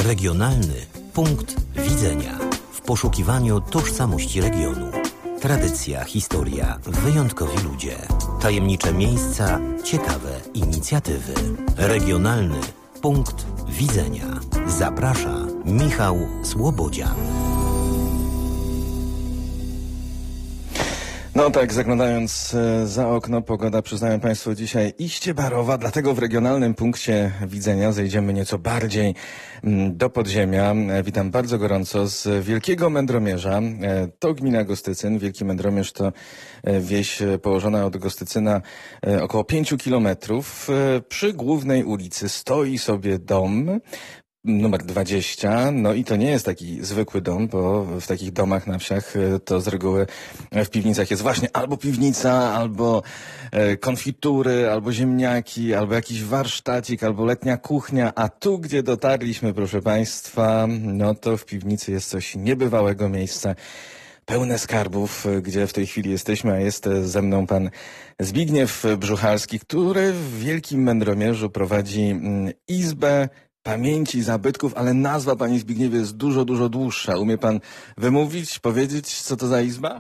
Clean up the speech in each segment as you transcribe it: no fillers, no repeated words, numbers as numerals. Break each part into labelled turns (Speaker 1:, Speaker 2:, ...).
Speaker 1: Regionalny punkt widzenia w poszukiwaniu tożsamości regionu. Tradycja, historia, wyjątkowi ludzie, tajemnicze miejsca, ciekawe inicjatywy. Regionalny punkt widzenia. Zaprasza Michał Słobodzian.
Speaker 2: No tak, zaglądając za okno, pogoda, przyznają Państwo, dzisiaj iście barowa, dlatego w regionalnym punkcie widzenia zejdziemy nieco bardziej do podziemia. Witam bardzo gorąco z Wielkiego Mędromierza. To gmina Gostycyn. Wielki Mędromierz to wieś położona od Gostycyna około 5 kilometrów. Przy głównej ulicy stoi sobie dom numer 20, no i to nie jest taki zwykły dom, bo w takich domach na wsiach to z reguły w piwnicach jest właśnie albo piwnica, albo konfitury, albo ziemniaki, albo jakiś warsztacik, albo letnia kuchnia, a tu, gdzie dotarliśmy, proszę Państwa, no to w piwnicy jest coś niebywałego miejsca, pełne skarbów, gdzie w tej chwili jesteśmy, a jest ze mną pan Zbigniew Brzuchalski, który w Wielkim Mędromierzu prowadzi Izbę Pamięci Zabytków, ale nazwa, panie Zbigniewie, jest dużo dłuższa. Umie pan wymówić, powiedzieć, co to za izba?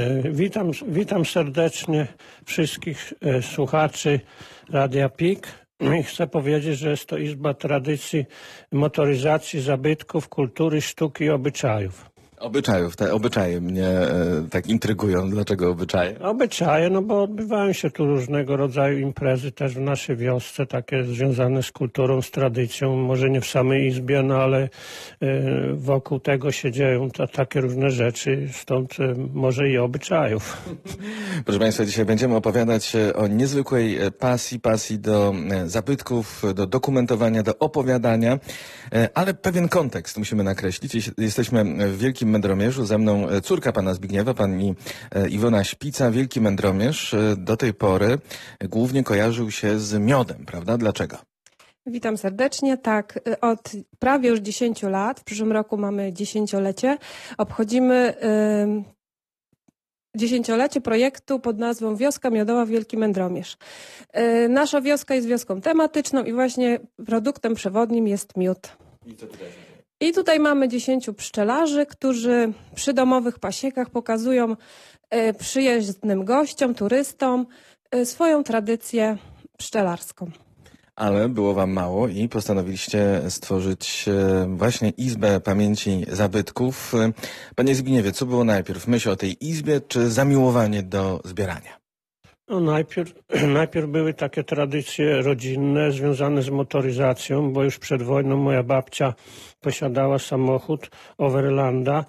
Speaker 3: Witam serdecznie wszystkich słuchaczy Radia PIK. I chcę powiedzieć, że jest to Izba Tradycji, Motoryzacji, Zabytków, Kultury, Sztuki i Obyczajów.
Speaker 2: Obyczajów, te obyczaje mnie tak intrygują. Dlaczego obyczaje?
Speaker 3: Obyczaje, no bo odbywają się tu różnego rodzaju imprezy też w naszej wiosce, takie związane z kulturą, z tradycją, może nie w samej izbie, no ale wokół tego się dzieją takie różne rzeczy, stąd może i obyczajów.
Speaker 2: Proszę Państwa, dzisiaj będziemy opowiadać o niezwykłej pasji do zabytków, do dokumentowania, do opowiadania, ale pewien kontekst musimy nakreślić. Jesteśmy w Wielkim Mędromierzu, ze mną córka pana Zbigniewa, pani Iwona Śpica. Wielki Mędromierz do tej pory głównie kojarzył się z miodem, prawda? Dlaczego?
Speaker 4: Witam serdecznie. Tak, od prawie już 10 lat, w przyszłym roku mamy 10-lecie, obchodzimy dziesięciolecie projektu pod nazwą Wioska Miodowa Wielki Mędromierz. Nasza wioska jest wioską tematyczną i właśnie produktem przewodnim jest miód.
Speaker 2: I co tutaj?
Speaker 4: I tutaj mamy 10 pszczelarzy, którzy przy domowych pasiekach pokazują przyjezdnym gościom, turystom swoją tradycję pszczelarską.
Speaker 2: Ale było wam mało i postanowiliście stworzyć właśnie Izbę Pamięci Zabytków. Panie Zbigniewie, co było najpierw? Myśl o tej izbie, czy zamiłowanie do zbierania?
Speaker 3: No najpierw były takie tradycje rodzinne związane z motoryzacją, bo już przed wojną moja babcia posiadała samochód Overlanda.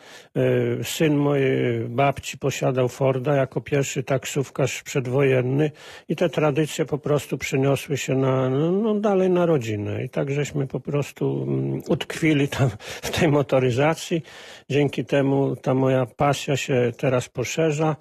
Speaker 3: Syn mojej babci posiadał Forda jako pierwszy taksówkarz przedwojenny i te tradycje po prostu przeniosły się dalej na rodzinę. I tak żeśmy po prostu utkwili tam w tej motoryzacji. Dzięki temu ta moja pasja się teraz poszerza.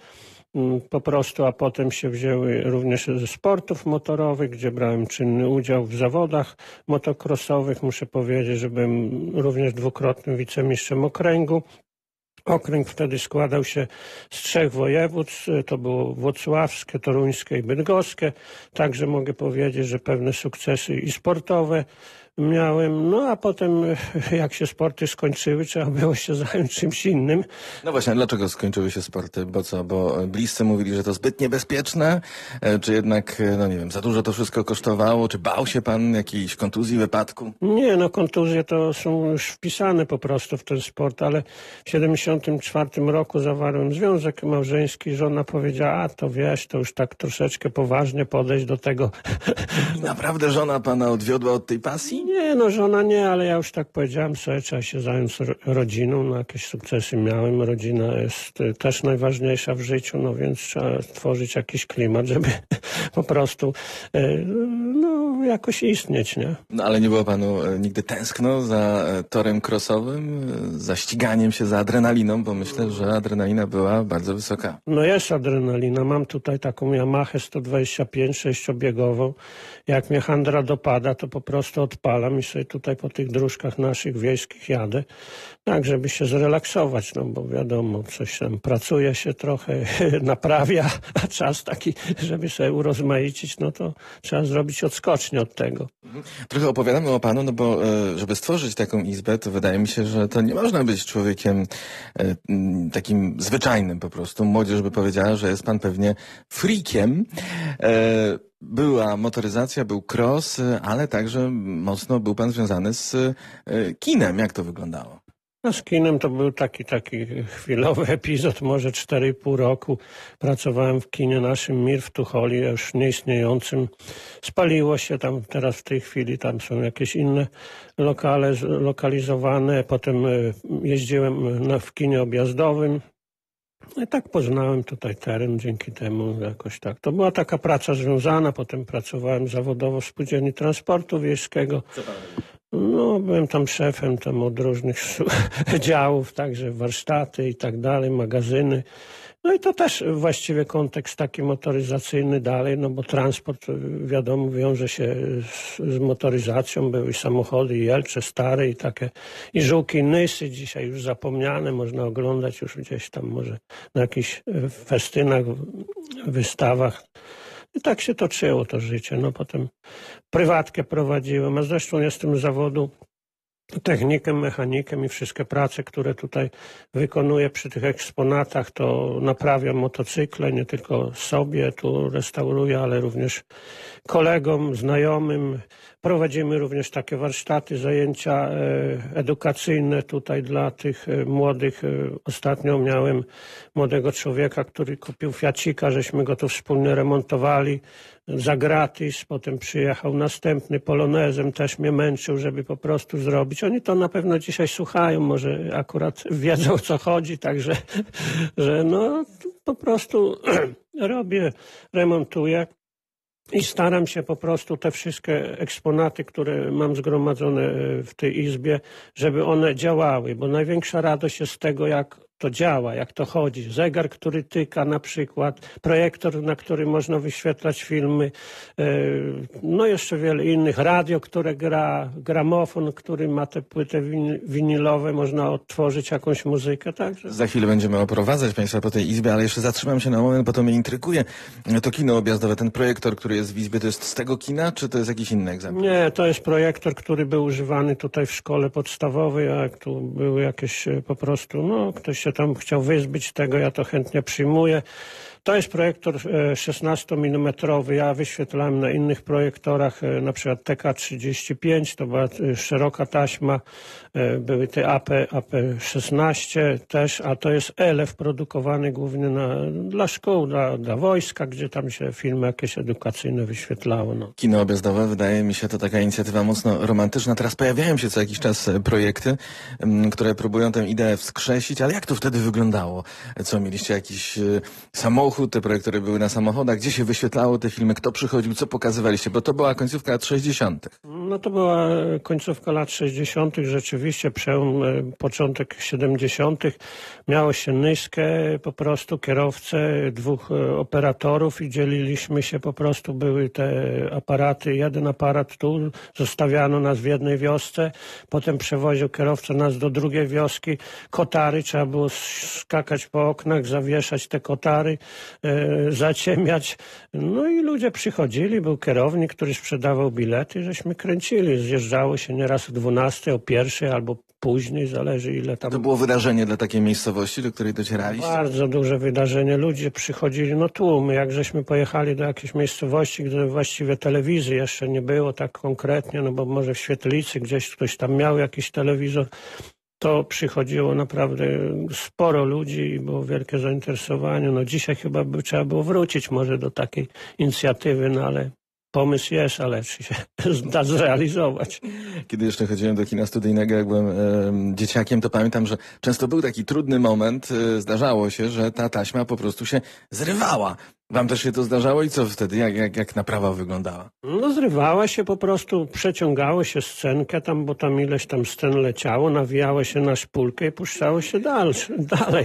Speaker 3: Po prostu, a potem się wzięły również ze sportów motorowych, gdzie brałem czynny udział w zawodach motocrossowych. Muszę powiedzieć, że byłem również dwukrotnym wicemistrzem okręgu. Okręg wtedy składał się z 3 województw, to było włocławskie, toruńskie i bydgoskie. Także mogę powiedzieć, że pewne sukcesy i sportowe miałem, no a potem jak się sporty skończyły, trzeba było się zająć czymś innym.
Speaker 2: No właśnie, dlaczego skończyły się sporty? Bo co? Bo bliscy mówili, że to zbyt niebezpieczne? Czy jednak, no nie wiem, za dużo to wszystko kosztowało? Czy bał się pan jakiejś kontuzji, wypadku?
Speaker 3: Nie, no kontuzje to są już wpisane po prostu w ten sport, ale w 1974 roku zawarłem związek małżeński. Żona powiedziała, a to wiesz, to już tak troszeczkę poważnie podejść do tego.
Speaker 2: I naprawdę żona pana odwiodła od tej pasji?
Speaker 3: Nie, no żona nie, ale ja już tak powiedziałem sobie, trzeba się zająć rodziną, no jakieś sukcesy miałem, rodzina jest też najważniejsza w życiu, no więc trzeba stworzyć jakiś klimat, żeby po prostu no jakoś istnieć, nie?
Speaker 2: No ale nie było panu nigdy tęskno za torem crossowym, za ściganiem się, za adrenaliną, bo myślę, że adrenalina była bardzo wysoka.
Speaker 3: No jest adrenalina, mam tutaj taką Yamahę 125 sześciobiegową, jak mnie handra dopada, to po prostu odpada. odpalam i sobie tutaj po tych dróżkach naszych wiejskich jadę, tak, żeby się zrelaksować, no bo wiadomo, coś tam pracuje się trochę, naprawia, a czas taki, żeby sobie urozmaicić, no to trzeba zrobić odskocznie od tego.
Speaker 2: Trochę opowiadamy o panu, no bo żeby stworzyć taką izbę, to wydaje mi się, że to nie można być człowiekiem takim zwyczajnym po prostu. Młodzież by powiedziała, że jest pan pewnie freakiem. Była motoryzacja, był cross, ale także mocno był pan związany z kinem. Jak to wyglądało?
Speaker 3: No z kinem to był taki chwilowy epizod, może 4,5 roku. Pracowałem w kinie naszym Mir w Tucholi, już nieistniejącym. Spaliło się tam, teraz w tej chwili tam są jakieś inne lokale lokalizowane. Potem jeździłem w kinie objazdowym. I tak poznałem tutaj teren dzięki temu jakoś tak. To była taka praca związana, potem pracowałem zawodowo w Spółdzielni Transportu Wiejskiego. No, byłem tam szefem tam od różnych działów, także warsztaty i tak dalej, magazyny. No i to też właściwie kontekst taki motoryzacyjny dalej, no bo transport wiadomo wiąże się z motoryzacją, były i samochody, i Jelcze stare i takie, i Żółki, i Nysy, dzisiaj już zapomniane, można oglądać już gdzieś tam może na jakichś festynach, wystawach. I tak się toczyło to życie. No potem prywatkę prowadziłem, a zresztą jestem z zawodu technikiem, mechanikiem i wszystkie prace, które tutaj wykonuję przy tych eksponatach, to naprawiam motocykle, nie tylko sobie tu restauruję, ale również kolegom, znajomym. Prowadzimy również takie warsztaty, zajęcia edukacyjne tutaj dla tych młodych. Ostatnio miałem młodego człowieka, który kupił Fiacika, żeśmy go tu wspólnie remontowali za gratis. Potem przyjechał następny Polonezem, też mnie męczył, żeby po prostu zrobić. Oni to na pewno dzisiaj słuchają, może akurat wiedzą, o co chodzi, także że no po prostu robię, remontuję. I staram się po prostu te wszystkie eksponaty, które mam zgromadzone w tej izbie, żeby one działały, bo największa radość jest z tego, jak to działa, jak to chodzi. Zegar, który tyka na przykład, projektor, na który można wyświetlać filmy, no jeszcze wiele innych, radio, które gra, gramofon, który ma te płyty winylowe, można odtworzyć jakąś muzykę. Także.
Speaker 2: Za chwilę będziemy oprowadzać państwa po tej izbie, ale jeszcze zatrzymam się na moment, bo to mnie intryguje. To kino objazdowe, ten projektor, który jest w izbie, to jest z tego kina, czy to jest jakiś inny egzemplarz?
Speaker 3: Nie, to jest projektor, który był używany tutaj w szkole podstawowej, a jak tu były jakieś po prostu, no ktoś się tam chciał wyzbyć tego, ja to chętnie przyjmuję. To jest projektor 16 mm. Ja wyświetlałem na innych projektorach, na przykład TK35, to była szeroka taśma, były te AP16 też, a to jest ELEF produkowany głównie dla szkół, dla wojska, gdzie tam się filmy jakieś edukacyjne wyświetlało. No.
Speaker 2: Kino objazdowe, wydaje mi się, to taka inicjatywa mocno romantyczna. Teraz pojawiają się co jakiś czas projekty, które próbują tę ideę wskrzesić, ale jak to wtedy wyglądało? Co, mieliście jakiś samochód, te projektory były na samochodach, gdzie się wyświetlało te filmy, kto przychodził, co pokazywaliście? Bo to była końcówka lat 60.
Speaker 3: No to była końcówka lat 60. Rzeczywiście, przełom, początek 70. Miało się Nyskę, po prostu kierowcę, 2 operatorów i dzieliliśmy się, po prostu były te aparaty, jeden aparat tu, zostawiano nas w jednej wiosce, potem przewoził kierowca nas do drugiej wioski, kotary, trzeba było skakać po oknach, zawieszać te kotary, zaciemniać. No i ludzie przychodzili, był kierownik, który sprzedawał bilety, żeśmy kręcili. Zjeżdżało się nieraz o 12, o 1 albo później, zależy ile tam.
Speaker 2: To było wydarzenie dla takiej miejscowości, do której docieraliście?
Speaker 3: Bardzo duże wydarzenie. Ludzie przychodzili, no tłumy. Jak żeśmy pojechali do jakiejś miejscowości, gdzie właściwie telewizji jeszcze nie było tak konkretnie, no bo może w Świetlicy gdzieś ktoś tam miał jakiś telewizor, to przychodziło naprawdę sporo ludzi i było wielkie zainteresowanie. No dzisiaj chyba by trzeba było wrócić może do takiej inicjatywy, no ale pomysł jest, ale czy się da zrealizować.
Speaker 2: Kiedy jeszcze chodziłem do kina studyjnego, jak byłem dzieciakiem, to pamiętam, że często był taki trudny moment. Zdarzało się, że ta taśma po prostu się zrywała. Wam też się to zdarzało i co wtedy? Jak naprawa wyglądała?
Speaker 3: No zrywała się po prostu, przeciągało się scenkę tam, bo tam ileś tam scen leciało, nawijało się na szpulkę i puszczało się dalej.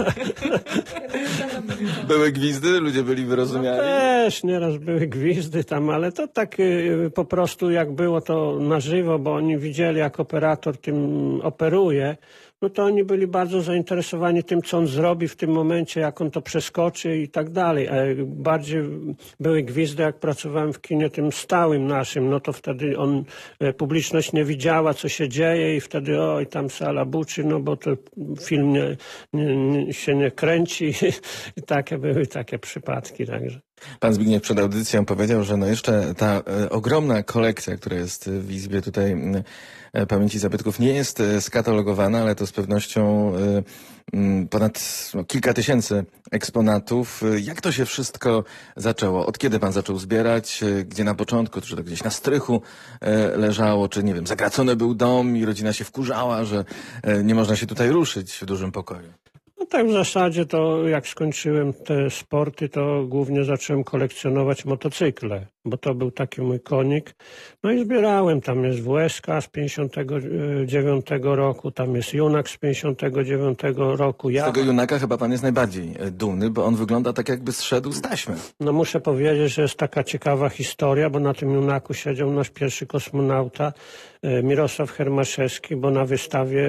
Speaker 2: Były gwizdy? Ludzie byli wyrozumiali?
Speaker 3: Też nieraz były gwizdy tam, ale to tak po prostu jak było to na żywo, bo oni widzieli, jak operator tym operuje, no to oni byli bardzo zainteresowani tym, co on zrobi w tym momencie, jak on to przeskoczy i tak dalej. A bardziej były gwizdy, jak pracowałem w kinie tym stałym naszym, no to wtedy publiczność nie widziała, co się dzieje i wtedy oj, tam sala buczy, no bo to film się nie kręci i takie były takie przypadki także.
Speaker 2: Pan Zbigniew przed audycją powiedział, że no jeszcze ta ogromna kolekcja, która jest w Izbie tutaj Pamięci Zabytków nie jest skatalogowana, ale to z pewnością ponad kilka tysięcy eksponatów. Jak to się wszystko zaczęło? Od kiedy pan zaczął zbierać? Gdzie na początku? Czy to gdzieś na strychu leżało? Czy nie wiem, zagracony był dom i rodzina się wkurzała, że nie można się tutaj ruszyć w dużym pokoju?
Speaker 3: No tak w zasadzie to jak skończyłem te sporty, to głównie zacząłem kolekcjonować motocykle, bo to był taki mój konik. No i zbierałem, tam jest WSK z 59 roku, tam jest Junak z 59 roku.
Speaker 2: Z tego Junaka chyba pan jest najbardziej dumny, bo on wygląda tak, jakby zszedł z taśmy.
Speaker 3: No muszę powiedzieć, że jest taka ciekawa historia, bo na tym Junaku siedział nasz pierwszy kosmonauta, Mirosław Hermaszewski, bo na wystawie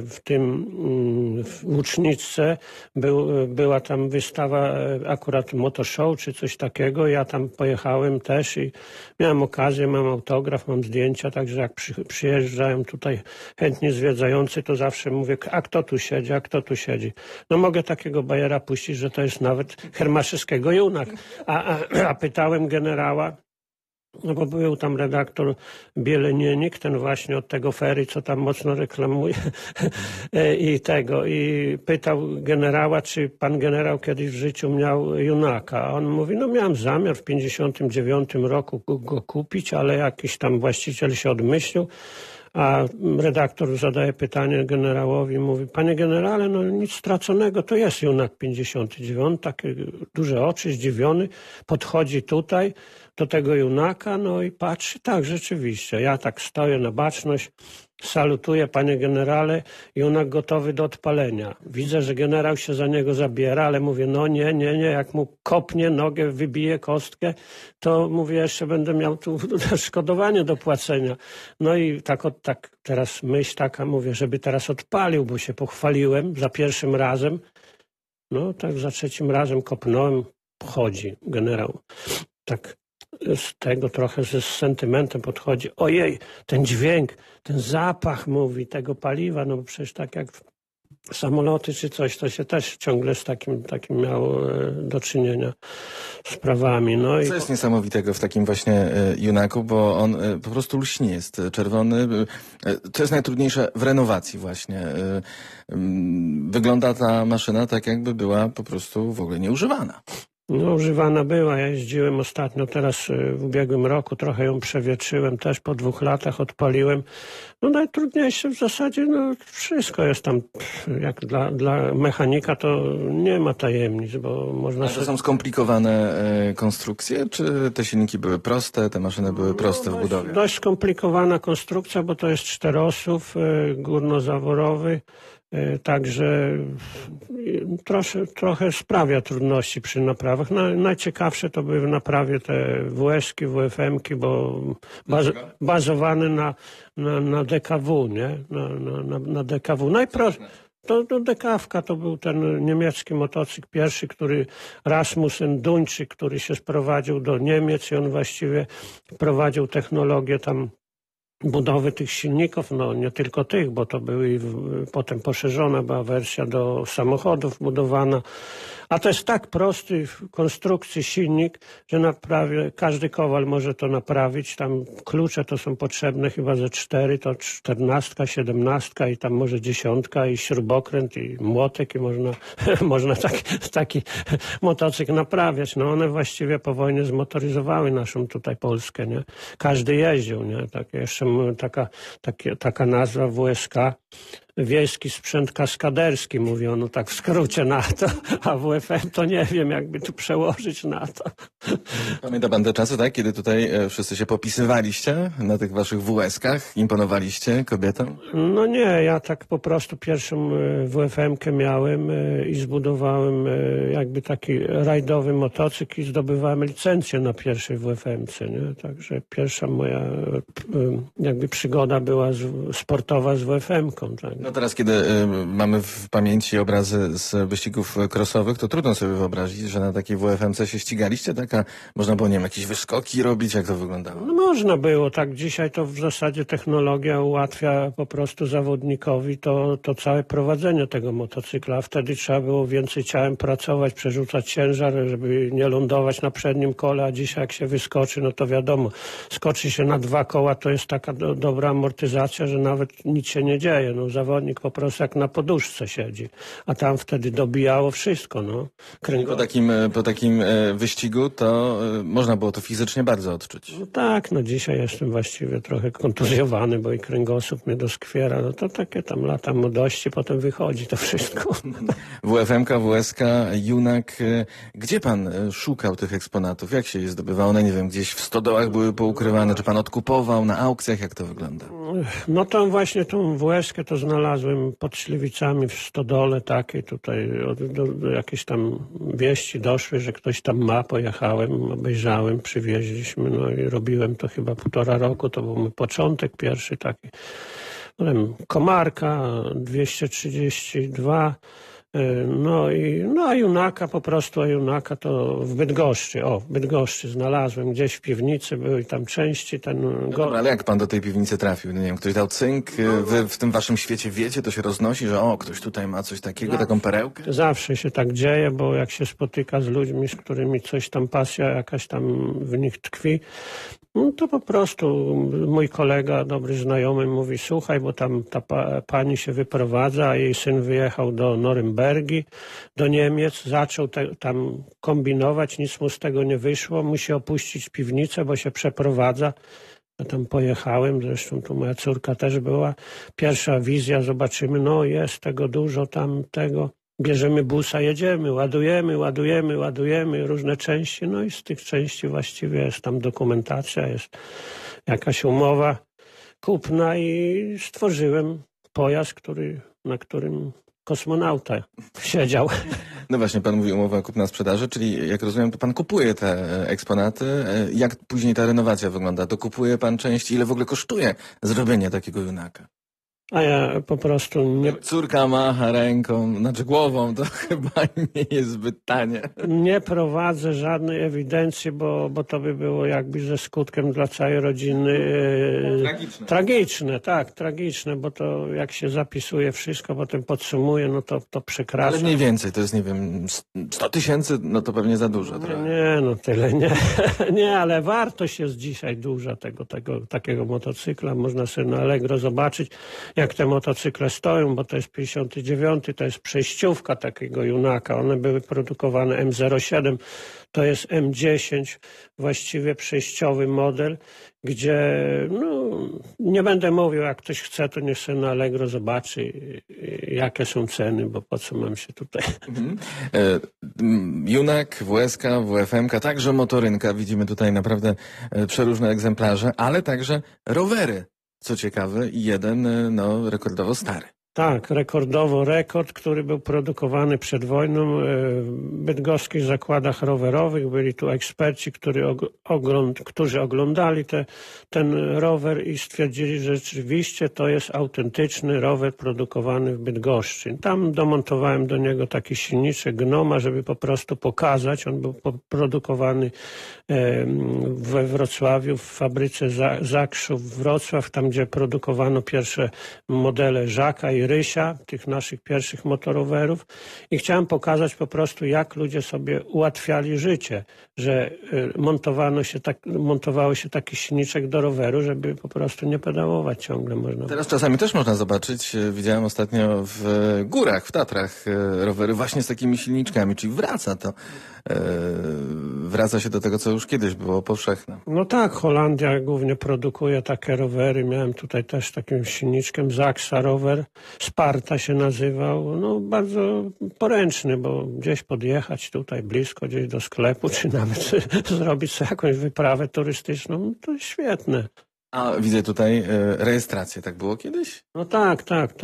Speaker 3: w Łuczniczce była tam wystawa akurat Motoshow czy coś takiego. Ja tam pojechałem też i miałem okazję, mam autograf, mam zdjęcia, także jak przyjeżdżają tutaj chętni zwiedzający, to zawsze mówię, a kto tu siedzi, a kto tu siedzi. No mogę takiego bajera puścić, że to jest nawet Hermaszewskiego Junak. A pytałem generała, no bo był tam redaktor Bielenienik, ten właśnie od tego fery, co tam mocno reklamuje i pytał generała, czy pan generał kiedyś w życiu miał Junaka. A on mówi, no miałem zamiar w 59 roku go kupić, ale jakiś tam właściciel się odmyślił. A redaktor zadaje pytanie generałowi, mówi, panie generale, no nic straconego, to jest Junak 59, takie duże oczy, zdziwiony, podchodzi tutaj do tego Junaka, no i patrzy, tak, rzeczywiście, ja tak stoję na baczność, salutuję, panie generale, Junak gotowy do odpalenia. Widzę, że generał się za niego zabiera, ale mówię, no nie, jak mu kopnie nogę, wybije kostkę, to mówię, jeszcze będę miał tu odszkodowanie do płacenia. No i tak teraz myśl taka, mówię, żeby teraz odpalił, bo się pochwaliłem za pierwszym razem. No tak za trzecim razem kopnąłem, chodzi generał. Tak z tego trochę z sentymentem podchodzi. Ojej, ten dźwięk, ten zapach, mówi, tego paliwa, no bo przecież tak jak samoloty czy coś, to się też ciągle z takim miało do czynienia sprawami. No
Speaker 2: co jest niesamowitego w takim właśnie Junaku, bo on po prostu lśni, jest czerwony. To jest najtrudniejsze w renowacji właśnie. Wygląda ta maszyna tak, jakby była po prostu w ogóle nieużywana.
Speaker 3: No, używana była. Ja jeździłem ostatnio, teraz w ubiegłym roku, trochę ją przewietrzyłem, też po 2 latach odpaliłem. No najtrudniejsze w zasadzie, no wszystko jest tam, jak dla mechanika to nie ma tajemnic, bo można...
Speaker 2: A to są skomplikowane konstrukcje, czy te silniki były proste, te maszyny były proste w budowie?
Speaker 3: Dość skomplikowana konstrukcja, bo to jest 4-osów, górnozaworowy. Także trochę sprawia trudności przy naprawach. Najciekawsze to były w naprawie te WS-ki, WFM-ki, bo bazowane na DKW, nie? Na DKW. To DKW to był ten niemiecki motocykl pierwszy, który Rasmussen Duńczyk, który się sprowadził do Niemiec i on właściwie prowadził technologię tam budowy tych silników, no nie tylko tych, bo to były potem poszerzona była wersja do samochodów budowana. A to jest tak prosty w konstrukcji silnik, że każdy kowal może to naprawić. Tam klucze to są potrzebne chyba ze 4, to 14, 17 i tam może 10 i śrubokręt i młotek i można taki motocykl naprawiać. No one właściwie po wojnie zmotoryzowały naszą tutaj Polskę, nie? Każdy jeździł, nie? Tak, jeszcze taka nazwa WSK. wiejski sprzęt kaskaderski, mówiono tak w skrócie na to, a WFM to nie wiem, jakby tu przełożyć na to.
Speaker 2: Pamięta pan te czasy, tak? Kiedy tutaj wszyscy się popisywaliście na tych waszych WS-kach? Imponowaliście kobietom?
Speaker 3: No nie, ja tak po prostu pierwszą WFM-kę miałem i zbudowałem jakby taki rajdowy motocykl i zdobywałem licencję na pierwszej WFM-ce, nie? Także pierwsza moja jakby przygoda była sportowa z WFM-ką, tak?
Speaker 2: No teraz, kiedy mamy w pamięci obrazy z wyścigów crossowych, to trudno sobie wyobrazić, że na takiej WFM-ce się ścigaliście, tak? A można było, nie wiem, jakieś wyskoki robić? Jak to wyglądało?
Speaker 3: No można było, tak. Dzisiaj to w zasadzie technologia ułatwia po prostu zawodnikowi to całe prowadzenie tego motocykla. Wtedy trzeba było więcej ciałem pracować, przerzucać ciężar, żeby nie lądować na przednim kole, a dzisiaj jak się wyskoczy, no to wiadomo, skoczy się na 2 koła, to jest taka dobra amortyzacja, że nawet nic się nie dzieje. No, zawodnik po prostu jak na poduszce siedzi, a tam wtedy dobijało wszystko. No.
Speaker 2: Po takim wyścigu to można było to fizycznie bardzo odczuć.
Speaker 3: No tak, no dzisiaj jestem właściwie trochę kontuzjowany, bo i kręgosłup mnie doskwiera. No to takie tam lata młodości, potem wychodzi to wszystko.
Speaker 2: WFM-ka, WS-ka, Junak. Gdzie pan szukał tych eksponatów? Jak się je zdobywało? One, nie wiem, gdzieś w stodołach były poukrywane? Czy pan odkupował na aukcjach? Jak to wygląda?
Speaker 3: No to właśnie tą WS-kę to znalazłem pod Śliwicami w stodole takiej. Tutaj jakieś tam wieści doszły, że ktoś tam ma. Pojechałem, obejrzałem, przywieźliśmy, no i robiłem to chyba 1,5 roku. To był mój początek pierwszy taki. Potem Komarka 232. A Junaka po prostu, a Junaka to w Bydgoszczy znalazłem, gdzieś w piwnicy były tam części.
Speaker 2: Dobra, ale jak pan do tej piwnicy trafił? Nie wiem, ktoś dał cynk, wy w tym waszym świecie wiecie, to się roznosi, że ktoś tutaj ma coś takiego, taką perełkę?
Speaker 3: Zawsze się tak dzieje, bo jak się spotyka z ludźmi, z którymi coś tam pasja jakaś tam w nich tkwi, no to po prostu mój kolega, dobry znajomy mówi, słuchaj, bo tam ta pani się wyprowadza, a jej syn wyjechał do Norymbergi, do Niemiec, zaczął tam kombinować, nic mu z tego nie wyszło, musi opuścić piwnicę, bo się przeprowadza. Ja tam pojechałem, zresztą tu moja córka też była. Pierwsza wizja, zobaczymy, no jest tego dużo tam, tego. Bierzemy busa, jedziemy, ładujemy różne części, no i z tych części właściwie jest tam dokumentacja, jest jakaś umowa kupna i stworzyłem pojazd, na którym kosmonauta siedział.
Speaker 2: No właśnie, pan mówi umowa kupna sprzedaży, czyli jak rozumiem, to pan kupuje te eksponaty. Jak później ta renowacja wygląda? Dokupuje pan części? Ile w ogóle kosztuje zrobienie takiego Junaka?
Speaker 3: A ja po prostu nie...
Speaker 2: Córka macha ręką, znaczy głową, to chyba nie jest zbyt tanie.
Speaker 3: Nie prowadzę żadnej ewidencji, bo to by było jakby ze skutkiem dla całej rodziny tragiczne, bo to jak się zapisuje wszystko, potem podsumuje, no to przekracza.
Speaker 2: Ale mniej więcej, to jest, nie wiem, 100 000, no to pewnie za dużo.
Speaker 3: Nie, no tyle nie. Nie, ale wartość jest dzisiaj duża takiego motocykla. Można sobie na Allegro zobaczyć, jak te motocykle stoją, bo to jest 59, to jest przejściówka takiego Junaka. One były produkowane M07, to jest M10, właściwie przejściowy model, gdzie, no, nie będę mówił, jak ktoś chce, to niech sobie na Allegro zobaczy, jakie są ceny, bo po co mam się tutaj...
Speaker 2: Junak, WS-ka, WFM-ka, także motorynka, widzimy tutaj naprawdę przeróżne egzemplarze, ale także rowery. Co ciekawe, i jeden, rekordowo stary.
Speaker 3: Tak, rekord, który był produkowany przed wojną w bydgoskich zakładach rowerowych. Byli tu eksperci, którzy oglądali ten rower i stwierdzili, że rzeczywiście to jest autentyczny rower produkowany w Bydgoszczy. Tam domontowałem do niego taki silniczek Gnoma, żeby po prostu pokazać. On był produkowany we Wrocławiu, w fabryce Zakrzów Wrocław, tam gdzie produkowano pierwsze modele Żaka i Rysia, tych naszych pierwszych motorowerów, i chciałem pokazać po prostu, jak ludzie sobie ułatwiali życie, że montowało się taki silniczek do roweru, żeby po prostu nie pedałować ciągle.
Speaker 2: Teraz czasami też można zobaczyć, widziałem ostatnio w górach, w Tatrach rowery właśnie z takimi silniczkami, czyli wraca to wraca się do tego, co już kiedyś było powszechne.
Speaker 3: No tak, Holandia głównie produkuje takie rowery. Miałem tutaj też takim silniczkiem Zaksa rower. Sparta się nazywał. No bardzo poręczny, bo gdzieś podjechać tutaj blisko, gdzieś do sklepu, czy nawet zrobić sobie jakąś wyprawę turystyczną, to jest świetne.
Speaker 2: A widzę tutaj rejestrację. Tak było kiedyś?
Speaker 3: No tak.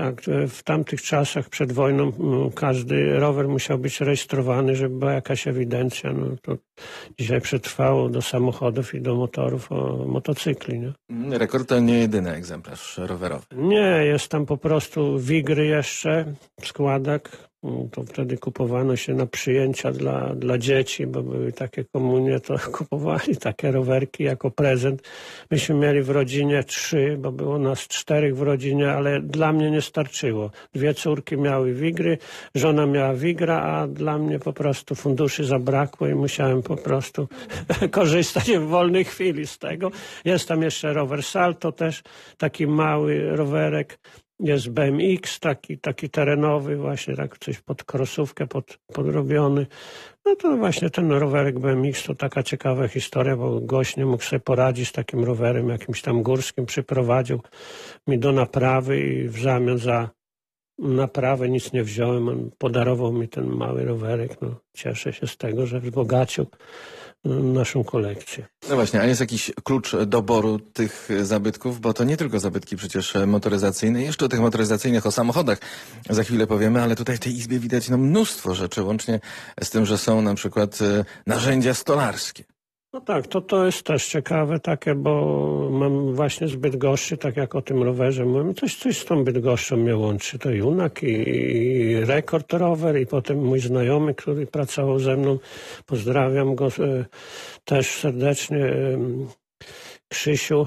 Speaker 3: W tamtych czasach przed wojną każdy rower musiał być rejestrowany, żeby była jakaś ewidencja. No to dzisiaj przetrwało do samochodów i do motorów, motocykli. Nie?
Speaker 2: Rekord to nie jedyny egzemplarz rowerowy.
Speaker 3: Nie, jest tam po prostu wigry jeszcze, składak. To wtedy kupowano się na przyjęcia dla dzieci, bo były takie komunie, to kupowali takie rowerki jako prezent. Myśmy mieli w rodzinie 3, bo było nas 4 w rodzinie, ale dla mnie nie starczyło. 2 córki miały wigry, żona miała wigra, a dla mnie po prostu funduszy zabrakło i musiałem po prostu korzystać w wolnej chwili z tego. Jest tam jeszcze rower Salto też, taki mały rowerek. Jest BMX, taki terenowy, właśnie tak coś pod krosówkę podrobiony. No to właśnie ten rowerek BMX to taka ciekawa historia, bo gość nie mógł sobie poradzić z takim rowerem jakimś tam górskim. Przyprowadził mi do naprawy i w zamian za naprawę nic nie wziąłem. On podarował mi ten mały rowerek. No, cieszę się z tego, że wzbogacił naszą kolekcję.
Speaker 2: No właśnie, a jest jakiś klucz doboru tych zabytków, bo to nie tylko zabytki przecież motoryzacyjne, jeszcze o tych motoryzacyjnych, o samochodach za chwilę powiemy, ale tutaj w tej izbie widać no, mnóstwo rzeczy, łącznie z tym, że są na przykład narzędzia stolarskie.
Speaker 3: No tak, to jest też ciekawe takie, bo mam właśnie z Bydgoszczy, tak jak o tym rowerze mówię, coś z tą Bydgoszczą mnie łączy. To Junak i Rekord rower i potem mój znajomy, który pracował ze mną, pozdrawiam go też serdecznie, Krzysiu,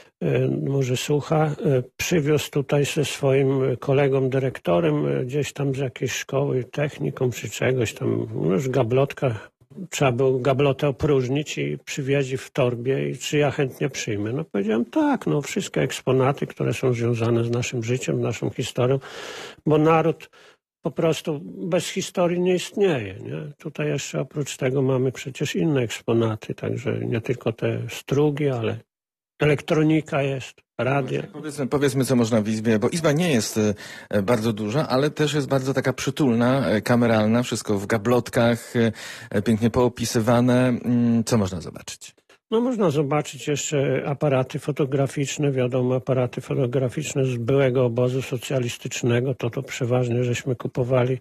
Speaker 3: może słucha, przywiózł tutaj ze swoim kolegą, dyrektorem gdzieś tam z jakiejś szkoły, techniką czy czegoś tam, no już gablotka. Trzeba było gablotę opróżnić i przywieźć w torbie i czy ja chętnie przyjmę. No powiedziałem tak, no wszystkie eksponaty, które są związane z naszym życiem, z naszą historią, bo naród po prostu bez historii nie istnieje. Nie? Tutaj jeszcze oprócz tego mamy przecież inne eksponaty, także nie tylko te strugi, ale elektronika jest, radio.
Speaker 2: Powiedzmy, co można w izbie, bo izba nie jest bardzo duża, ale też jest bardzo taka przytulna, kameralna, wszystko w gablotkach, pięknie poopisywane. Co można zobaczyć?
Speaker 3: No można zobaczyć jeszcze aparaty fotograficzne, wiadomo, aparaty fotograficzne z byłego obozu socjalistycznego, to przeważnie żeśmy kupowali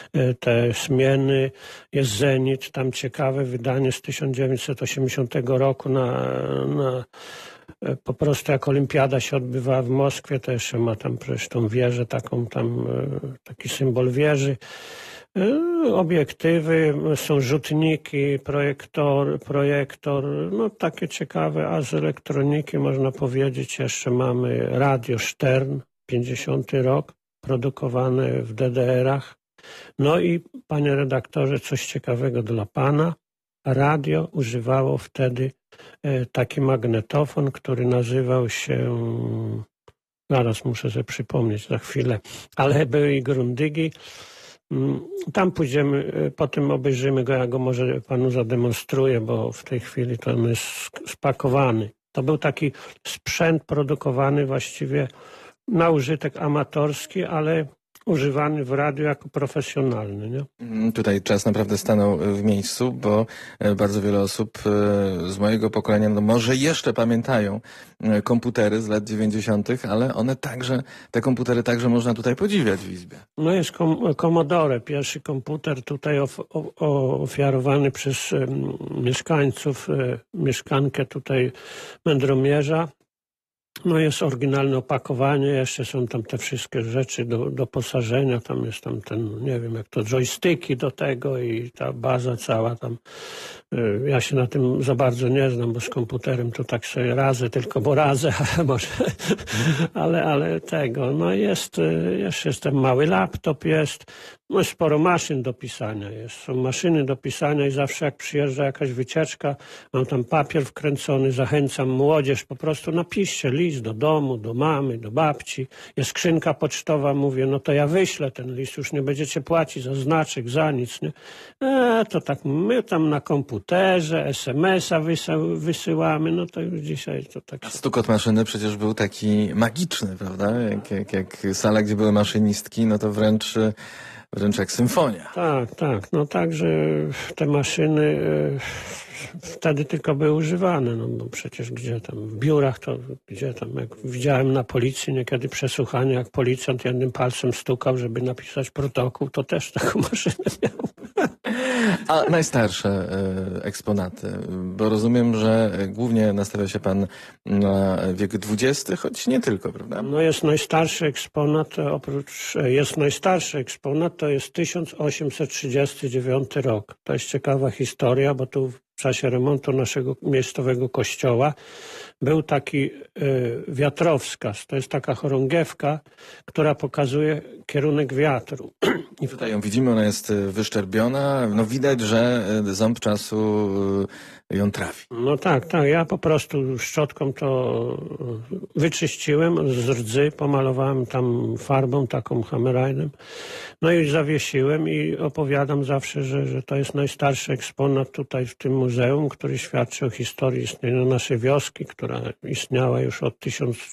Speaker 3: te Smieny, jest Zenit, tam ciekawe wydanie z 1980 roku po prostu jak olimpiada się odbywała w Moskwie, to jeszcze ma tam przecież tą wieżę, taki symbol wieży. Obiektywy, są rzutniki, projektor, no takie ciekawe, a z elektroniki można powiedzieć jeszcze mamy radio Stern, 50 rok, produkowane w DDR-ach. No i panie redaktorze, coś ciekawego dla pana. Radio używało wtedy taki magnetofon, który nazywał się, zaraz muszę sobie przypomnieć za chwilę, ale były i Grundygi. Tam pójdziemy, potem obejrzymy go, ja go może panu zademonstruję, bo w tej chwili to on jest spakowany. To był taki sprzęt produkowany właściwie na użytek amatorski, ale używany w radiu jako profesjonalny. Nie?
Speaker 2: Tutaj czas naprawdę stanął w miejscu, bo bardzo wiele osób z mojego pokolenia no może jeszcze pamiętają komputery z lat 90., ale te komputery także można tutaj podziwiać w izbie.
Speaker 3: No jest Commodore, pierwszy komputer tutaj ofiarowany przez mieszkańców, mieszkankę tutaj Mędromierza. No jest oryginalne opakowanie, jeszcze są tam te wszystkie rzeczy do doposażenia, tam jest ten, nie wiem jak to, joysticki do tego i ta baza cała tam. Ja się na tym za bardzo nie znam, bo z komputerem to tak sobie radzę, tylko bo radzę, może, ale tego, no jeszcze ten mały laptop jest, No sporo maszyn do pisania jest. Są maszyny do pisania i zawsze jak przyjeżdża jakaś wycieczka, mam tam papier wkręcony, zachęcam młodzież, po prostu napiszcie list do domu, do mamy, do babci. Jest skrzynka pocztowa, mówię, no to ja wyślę ten list, już nie będziecie płacić za znaczek, za nic, nie? To tak my tam na komputerze, SMS-a wysyłamy, no to już dzisiaj to tak...
Speaker 2: A stukot maszyny przecież był taki magiczny, prawda? Jak sala, gdzie były maszynistki, no to wręcz jak symfonia.
Speaker 3: Tak. No także te maszyny wtedy tylko były używane, no bo przecież gdzie tam, w biurach to gdzie tam, jak widziałem na policji niekiedy przesłuchanie, jak policjant jednym palcem stukał, żeby napisać protokół, to też taką maszynę miał.
Speaker 2: A najstarsze eksponaty, bo rozumiem, że głównie nastawia się pan na wiek XX, choć nie tylko, prawda?
Speaker 3: No jest najstarszy eksponat, to jest 1839 rok. To jest ciekawa historia, bo tu w czasie remontu naszego miejscowego kościoła był taki wiatrowskaz. To jest taka chorągiewka, która pokazuje kierunek wiatru.
Speaker 2: I tutaj ją widzimy, ona jest wyszczerbiona. No widać, że ząb czasu ją trafi.
Speaker 3: No tak. Ja po prostu szczotką to wyczyściłem z rdzy, pomalowałem tam farbą taką Hammerheinem. No i zawiesiłem i opowiadam zawsze, że to jest najstarszy eksponat tutaj w tym muzeum, który świadczy o historii istnienia naszej wioski, która istniała już od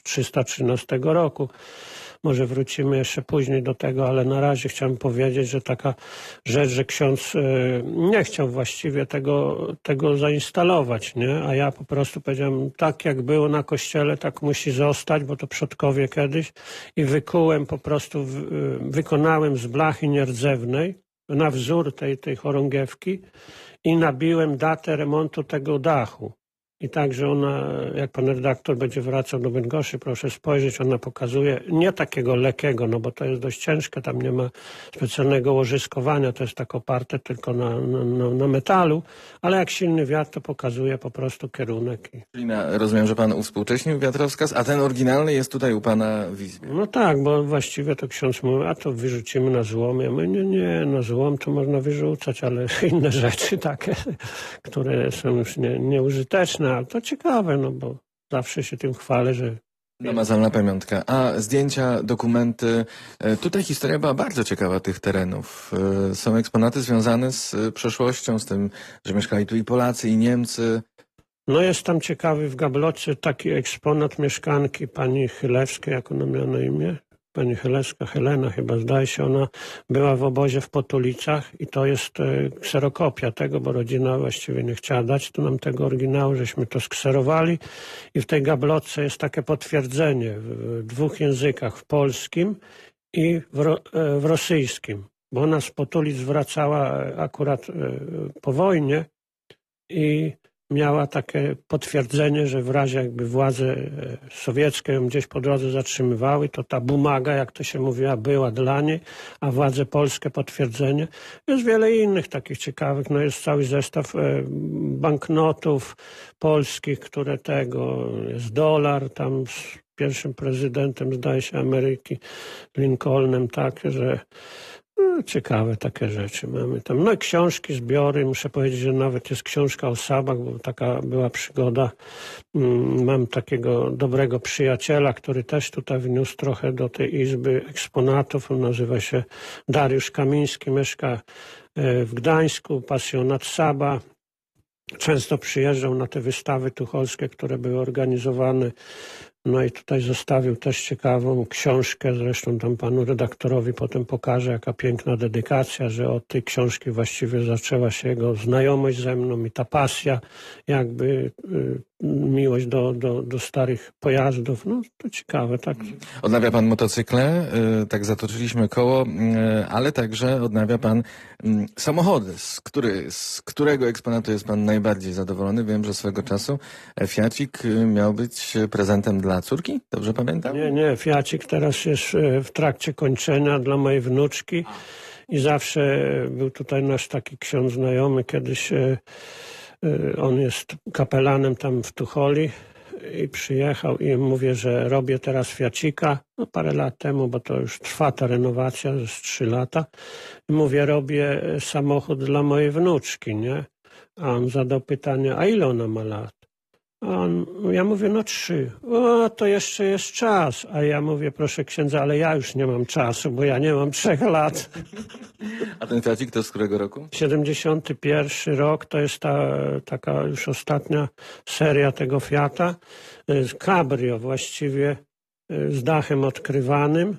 Speaker 3: 1313 roku. Może wrócimy jeszcze później do tego, ale na razie chciałem powiedzieć, że taka rzecz, że ksiądz nie chciał właściwie tego zainstalować, nie? A ja po prostu powiedziałem, tak jak było na kościele, tak musi zostać, bo to przodkowie kiedyś i wykułem po prostu, wykonałem z blachy nierdzewnej na wzór tej chorągiewki i nabiłem datę remontu tego dachu. I także ona, jak pan redaktor będzie wracał do Bydgoszczy, proszę spojrzeć, ona pokazuje nie takiego lekkiego, no bo to jest dość ciężkie, tam nie ma specjalnego łożyskowania, to jest tak oparte tylko na metalu, ale jak silny wiatr, to pokazuje po prostu kierunek.
Speaker 2: Czyli rozumiem, że pan uwspółcześnił wiatrowskaz, a ten oryginalny jest tutaj u pana w izbie.
Speaker 3: No tak, bo właściwie to ksiądz mówi, a to wyrzucimy na złom. Ja mówię, nie, na złom to można wyrzucać, ale inne rzeczy takie, które są już nieużyteczne. Ale to ciekawe, no bo zawsze się tym chwalę, że...
Speaker 2: Namazalna pamiątka. A zdjęcia, dokumenty. Tutaj historia była bardzo ciekawa tych terenów. Są eksponaty związane z przeszłością, z tym, że mieszkali tu i Polacy, i Niemcy.
Speaker 3: No jest tam ciekawy w gablocie taki eksponat mieszkanki pani Chylewskiej, jak ona miała na imię. Pani Chylewska, Helena chyba, zdaje się, ona była w obozie w Potulicach i to jest kserokopia tego, bo rodzina właściwie nie chciała dać to nam tego oryginału, żeśmy to skserowali i w tej gablotce jest takie potwierdzenie w dwóch językach, w polskim i w rosyjskim, bo ona z Potulic wracała akurat po wojnie i miała takie potwierdzenie, że w razie jakby władze sowieckie ją gdzieś po drodze zatrzymywały, to ta bumaga, jak to się mówiła, była dla niej, a władze polskie potwierdzenie. Jest wiele innych takich ciekawych, no jest cały zestaw banknotów polskich, które jest dolar tam z pierwszym prezydentem, zdaje się, Ameryki, Lincolnem, tak, że ciekawe takie rzeczy mamy tam. No i książki, zbiory. Muszę powiedzieć, że nawet jest książka o Sabach, bo taka była przygoda. Mam takiego dobrego przyjaciela, który też tutaj wniósł trochę do tej izby eksponatów. On nazywa się Dariusz Kamiński, mieszka w Gdańsku, pasjonat Saba. Często przyjeżdżał na te wystawy tucholskie, które były organizowane. No i tutaj zostawił też ciekawą książkę, zresztą tam panu redaktorowi potem pokażę, jaka piękna dedykacja, że od tej książki właściwie zaczęła się jego znajomość ze mną i ta pasja, jakby miłość do starych pojazdów. No to ciekawe, tak.
Speaker 2: Odnawia pan motocykle, tak zatoczyliśmy koło, ale także odnawia pan samochody. Z którego eksponatu jest pan najbardziej zadowolony? Wiem, że swego czasu Fiacik miał być prezentem dla córki, dobrze pamiętam?
Speaker 3: Nie, Fiacik teraz jest w trakcie kończenia dla mojej wnuczki i zawsze był tutaj nasz taki ksiądz znajomy, kiedyś on jest kapelanem tam w Tucholi i przyjechał i mówię, że robię teraz Fiacika, no parę lat temu, bo to już trwa ta renowacja, z 3 lata. I mówię, robię samochód dla mojej wnuczki, nie? A on zadał pytanie, a ile ona ma lat? Ja mówię, no 3. O, to jeszcze jest czas. A ja mówię, proszę księdza, ale ja już nie mam czasu, bo ja nie mam 3 lat.
Speaker 2: A ten Fiacik to z którego roku?
Speaker 3: 71 rok, to jest taka już ostatnia seria tego Fiata. Cabrio właściwie, z dachem odkrywanym.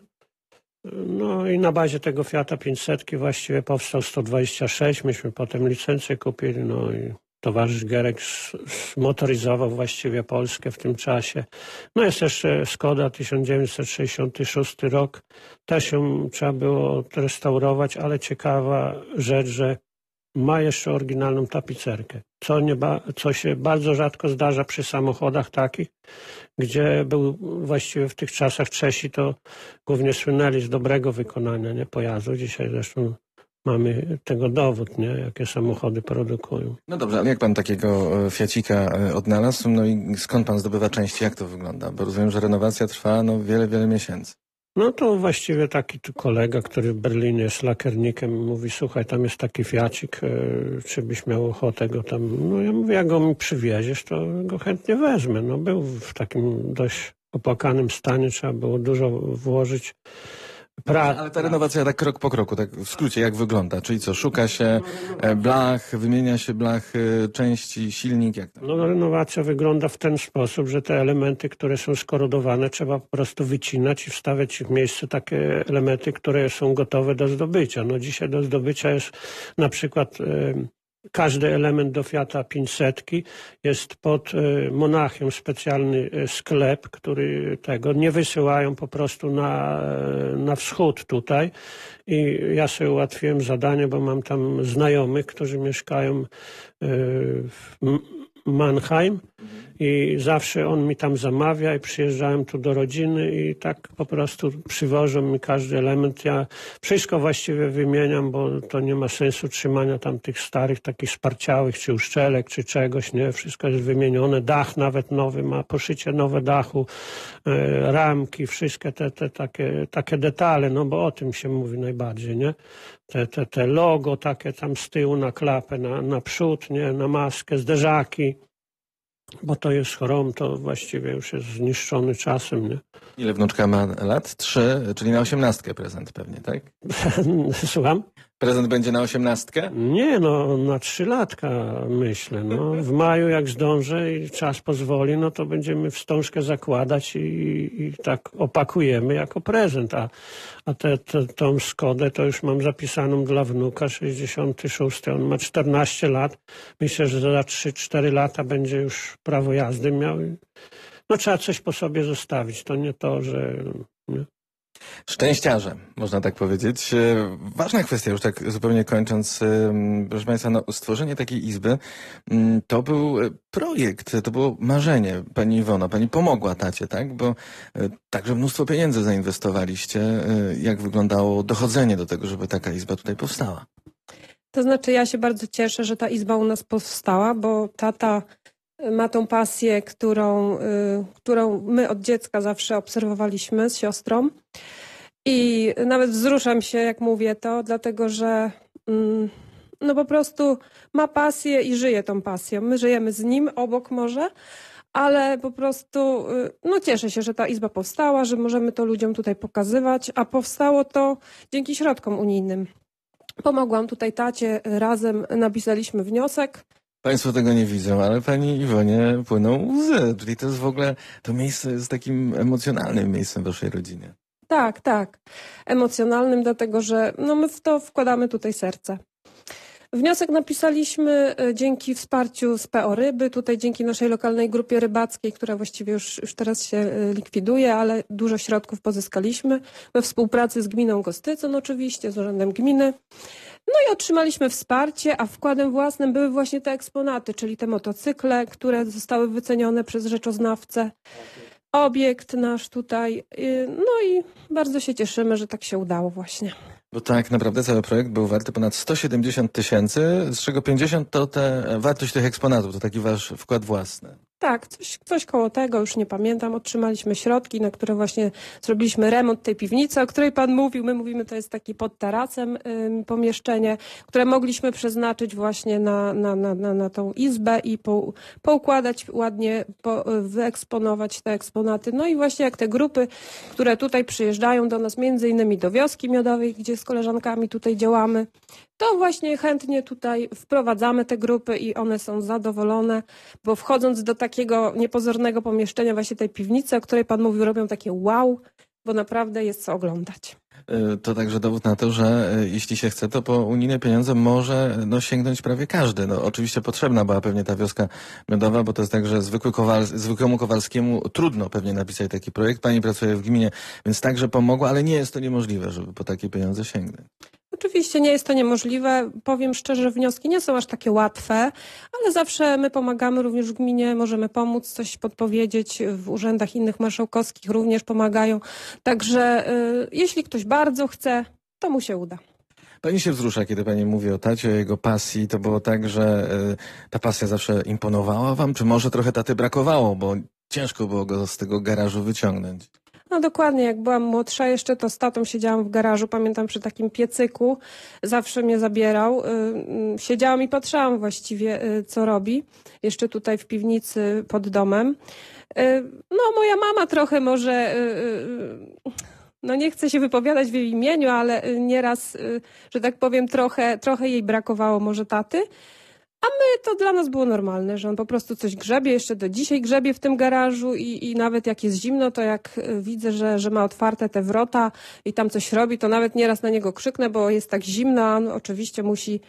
Speaker 3: No i na bazie tego Fiata 500 właściwie powstał 126. Myśmy potem licencję kupili, no i towarzysz Gerek zmotoryzował właściwie Polskę w tym czasie. No jest jeszcze Skoda 1966 rok. Też ją trzeba było odrestaurować, ale ciekawa rzecz, że ma jeszcze oryginalną tapicerkę. Co się bardzo rzadko zdarza przy samochodach takich, gdzie był właściwie w tych czasach Czesi to głównie słynęli z dobrego wykonania, nie, pojazdu. Dzisiaj zresztą mamy tego dowód, nie? Jakie samochody produkują.
Speaker 2: No dobrze, ale jak pan takiego Fiacika odnalazł? No i skąd pan zdobywa części? Jak to wygląda? Bo rozumiem, że renowacja trwa wiele miesięcy.
Speaker 3: No to właściwie taki tu kolega, który w Berlinie jest lakiernikiem, mówi, słuchaj, tam jest taki Fiacik, czy byś miał ochotę go tam... No ja mówię, jak go mi przywieziesz, to go chętnie wezmę. No był w takim dość opłakanym stanie, trzeba było dużo włożyć.
Speaker 2: Ale ta renowacja tak krok po kroku, tak w skrócie, jak wygląda? Czyli co, szuka się blach, wymienia się blach, części, silnik, jak to?
Speaker 3: No renowacja wygląda w ten sposób, że te elementy, które są skorodowane, trzeba po prostu wycinać i wstawiać w miejsce takie elementy, które są gotowe do zdobycia. No dzisiaj do zdobycia jest na przykład... Każdy element do Fiata 500 jest pod Monachium specjalny sklep, który tego nie wysyłają po prostu na wschód tutaj. I ja sobie ułatwiłem zadanie, bo mam tam znajomych, którzy mieszkają w Mannheim i zawsze on mi tam zamawia i przyjeżdżałem tu do rodziny i tak po prostu przywożą mi każdy element. Ja wszystko właściwie wymieniam, bo to nie ma sensu trzymania tam tych starych, takich sparciałych, czy uszczelek, czy czegoś, nie? Wszystko jest wymienione. Dach nawet nowy ma, poszycie nowe dachu, ramki, wszystkie te takie detale, no bo o tym się mówi najbardziej, nie? Te logo takie tam z tyłu na klapę, na przód, nie? Na maskę, zderzaki. Bo to jest chrom, to właściwie już jest zniszczony czasem, nie?
Speaker 2: Ile wnuczka ma lat? 3, czyli na 18 prezent pewnie, tak?
Speaker 3: Słucham?
Speaker 2: Prezent będzie na 18?
Speaker 3: Nie, no na 3-latka myślę. No. W maju jak zdążę i czas pozwoli, no to będziemy wstążkę zakładać i tak opakujemy jako prezent. A tą Skodę to już mam zapisaną dla wnuka, 66, on ma 14 lat. Myślę, że za 3-4 lata będzie już prawo jazdy miał. No trzeba coś po sobie zostawić, to nie to, że... Nie?
Speaker 2: Szczęściarze, można tak powiedzieć. Ważna kwestia, już tak zupełnie kończąc, proszę Państwa, no, stworzenie takiej izby to był projekt, to było marzenie Pani Iwono. Pani pomogła tacie, tak? Bo także mnóstwo pieniędzy zainwestowaliście. Jak wyglądało dochodzenie do tego, żeby taka izba tutaj powstała?
Speaker 4: To znaczy ja się bardzo cieszę, że ta izba u nas powstała, bo tata ma tą pasję, którą my od dziecka zawsze obserwowaliśmy z siostrą. I nawet wzruszam się, jak mówię to, dlatego że no po prostu ma pasję i żyje tą pasją. My żyjemy z nim, obok może, ale po prostu no cieszę się, że ta izba powstała, że możemy to ludziom tutaj pokazywać, a powstało to dzięki środkom unijnym. Pomogłam tutaj tacie, razem napisaliśmy wniosek.
Speaker 2: Państwo tego nie widzą, ale Pani Iwonie płyną łzy, czyli to jest w ogóle, to miejsce jest takim emocjonalnym miejscem w Waszej rodzinie.
Speaker 4: Tak, tak. Emocjonalnym, dlatego że no my w to wkładamy tutaj serce. Wniosek napisaliśmy dzięki wsparciu z PO Ryby, tutaj dzięki naszej lokalnej grupie rybackiej, która właściwie już teraz się likwiduje, ale dużo środków pozyskaliśmy we współpracy z gminą Gostycyn oczywiście, z urzędem gminy. No i otrzymaliśmy wsparcie, a wkładem własnym były właśnie te eksponaty, czyli te motocykle, które zostały wycenione przez rzeczoznawcę. Obiekt nasz tutaj, no i bardzo się cieszymy, że tak się udało właśnie.
Speaker 2: Bo tak naprawdę cały projekt był warty ponad 170 000, z czego 50 to wartość tych eksponatów, to taki Wasz wkład własny.
Speaker 4: Tak, coś koło tego, już nie pamiętam. Otrzymaliśmy środki, na które właśnie zrobiliśmy remont tej piwnicy, o której pan mówił. My mówimy, to jest taki pod taracem pomieszczenie, które mogliśmy przeznaczyć właśnie na tą izbę i poukładać ładnie, wyeksponować te eksponaty. No i właśnie jak te grupy, które tutaj przyjeżdżają do nas, między innymi do Wioski Miodowej, gdzie z koleżankami tutaj działamy, to właśnie chętnie tutaj wprowadzamy te grupy i one są zadowolone, bo wchodząc do takiego niepozornego pomieszczenia, właśnie tej piwnicy, o której pan mówił, robią takie wow, bo naprawdę jest co oglądać.
Speaker 2: To także dowód na to, że jeśli się chce, to po unijne pieniądze może sięgnąć prawie każdy. Oczywiście potrzebna była pewnie ta Wioska Miodowa, bo to jest tak, że zwykłemu Kowalskiemu trudno pewnie napisać taki projekt. Pani pracuje w gminie, więc także pomogła, ale nie jest to niemożliwe, żeby po takie pieniądze sięgnąć.
Speaker 4: Oczywiście nie jest to niemożliwe. Powiem szczerze, że wnioski nie są aż takie łatwe, ale zawsze my pomagamy również w gminie, możemy pomóc, coś podpowiedzieć. W urzędach innych marszałkowskich również pomagają. Także jeśli ktoś bardzo chce, to mu się uda.
Speaker 2: Pani się wzrusza, kiedy pani mówi o tacie, o jego pasji. To było tak, że ta pasja zawsze imponowała wam? Czy może trochę taty brakowało, bo ciężko było go z tego garażu wyciągnąć?
Speaker 4: No dokładnie, jak byłam młodsza jeszcze, to z tatą siedziałam w garażu, pamiętam przy takim piecyku, zawsze mnie zabierał. Siedziałam i patrzyłam właściwie, co robi, jeszcze tutaj w piwnicy pod domem. No moja mama trochę może, no nie chcę się wypowiadać w jej imieniu, ale nieraz, że tak powiem, trochę jej brakowało może taty. A my, to dla nas było normalne, że on po prostu coś grzebie, jeszcze do dzisiaj grzebie w tym garażu i nawet jak jest zimno, to jak widzę, że ma otwarte te wrota i tam coś robi, to nawet nieraz na niego krzyknę, bo jest tak zimno, a on oczywiście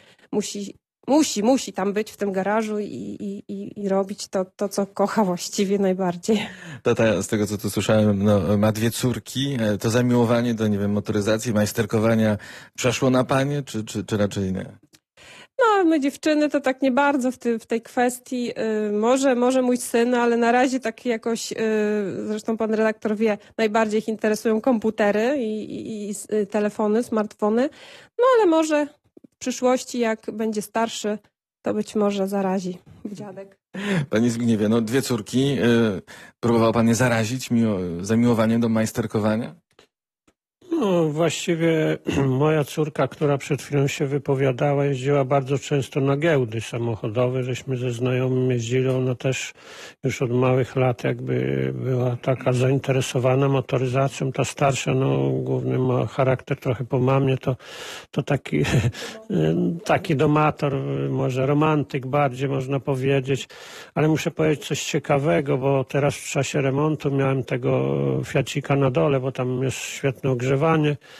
Speaker 4: musi tam być w tym garażu i robić to, co kocha właściwie najbardziej.
Speaker 2: Tata, z tego co tu słyszałem, ma 2 córki. To zamiłowanie do, nie wiem, motoryzacji, majsterkowania przeszło na panie, czy raczej nie?
Speaker 4: No, my dziewczyny to tak nie bardzo w tej kwestii. Może mój syn, ale na razie tak jakoś, zresztą pan redaktor wie, najbardziej ich interesują komputery i telefony, smartfony. No ale może w przyszłości, jak będzie starszy, to być może zarazi dziadek.
Speaker 2: Pani Zbigniewie, 2 córki. Próbował pan je zarazić zamiłowaniem do majsterkowania?
Speaker 3: No właściwie moja córka, która przed chwilą się wypowiadała, jeździła bardzo często na giełdy samochodowe, żeśmy ze znajomym jeździli, ona też już od małych lat jakby była taka zainteresowana motoryzacją. Ta starsza, główny ma charakter trochę po mamie, to taki domator, może romantyk bardziej można powiedzieć, ale muszę powiedzieć coś ciekawego, bo teraz w czasie remontu miałem tego Fiacika na dole, bo tam jest świetne ogrzewanie.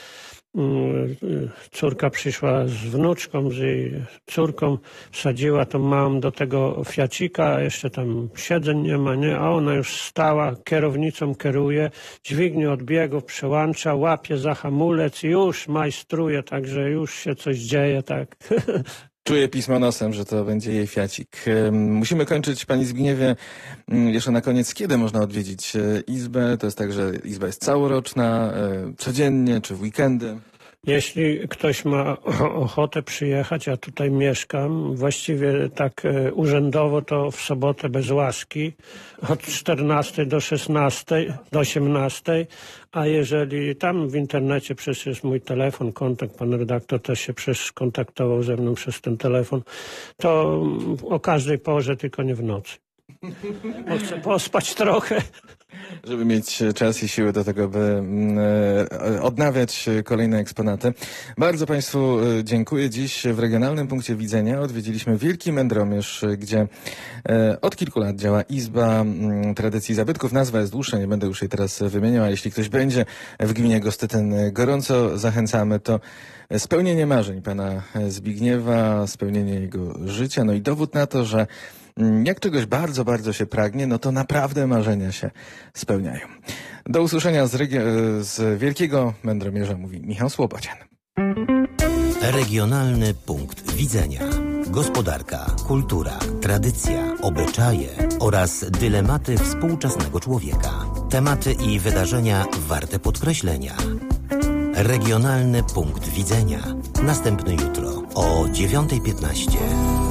Speaker 3: Córka przyszła z wnuczką, z jej córką, wsadziła tą małą do tego Fiacika, a jeszcze tam siedzeń nie ma, nie? A ona już stała, kierownicą kieruje, dźwignię odbiegów przełącza, łapie za hamulec i już majstruje, także już się coś dzieje, tak.
Speaker 2: Czuję pismo nosem, że to będzie jej Fiacik. Musimy kończyć, pani Zbigniewie. Jeszcze na koniec, kiedy można odwiedzić izbę? To jest tak, że izba jest całoroczna, codziennie czy w weekendy?
Speaker 3: Jeśli ktoś ma ochotę przyjechać, ja tutaj mieszkam, właściwie tak urzędowo to w sobotę bez łaski, od 14 do 16, do 18, a jeżeli tam w internecie przecież jest mój telefon, kontakt, pan redaktor też się przecież kontaktował ze mną przez ten telefon, to o każdej porze, tylko nie w nocy. Bo chcę pospać trochę.
Speaker 2: Żeby mieć czas i siły do tego, by odnawiać kolejne eksponaty. Bardzo państwu dziękuję. Dziś w Regionalnym Punkcie Widzenia odwiedziliśmy Wielki Mędromierz, gdzie od kilku lat działa Izba Tradycji i Zabytków. Nazwa jest dłuższa, nie będę już jej teraz wymieniał, a jeśli ktoś będzie w gminie Gostytyn, gorąco zachęcamy. To spełnienie marzeń pana Zbigniewa, spełnienie jego życia, i dowód na to, że jak czegoś bardzo, bardzo się pragnie, to naprawdę marzenia się spełniają. Do usłyszenia z Wielkiego Mędromierza, mówi Michał Słobocian.
Speaker 1: Regionalny punkt widzenia. Gospodarka, kultura, tradycja, obyczaje oraz dylematy współczesnego człowieka. Tematy i wydarzenia warte podkreślenia. Regionalny punkt widzenia. Następny jutro o 9:15.